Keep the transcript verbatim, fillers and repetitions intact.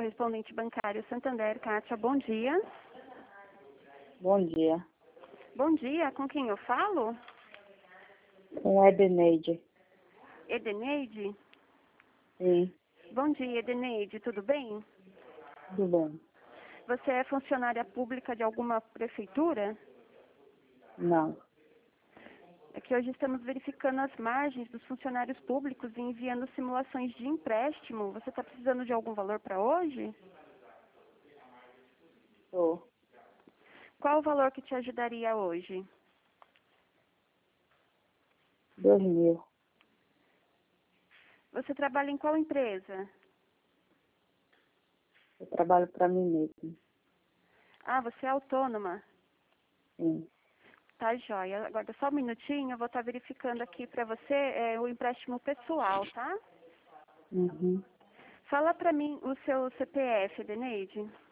correspondente bancário Santander. Kátia, bom dia. Bom dia. Bom dia, com quem eu falo? Com Edeneide. Edeneide? Sim, Bom dia, Edeneide, tudo bem? tudo bem. Você é funcionária pública de alguma prefeitura? Não, É que hoje estamos verificando as margens dos funcionários públicos e enviando simulações de empréstimo. Você está precisando de algum valor para hoje? tô. Qual o valor que te ajudaria hoje? Dois mil. Você trabalha em qual empresa? Eu trabalho para mim mesmo. Ah, você é autônoma? Sim. Tá, joia. Agora só um minutinho, eu vou estar verificando aqui para você é, o empréstimo pessoal, tá? Uhum. Fala para mim o seu C P F, Edeneide.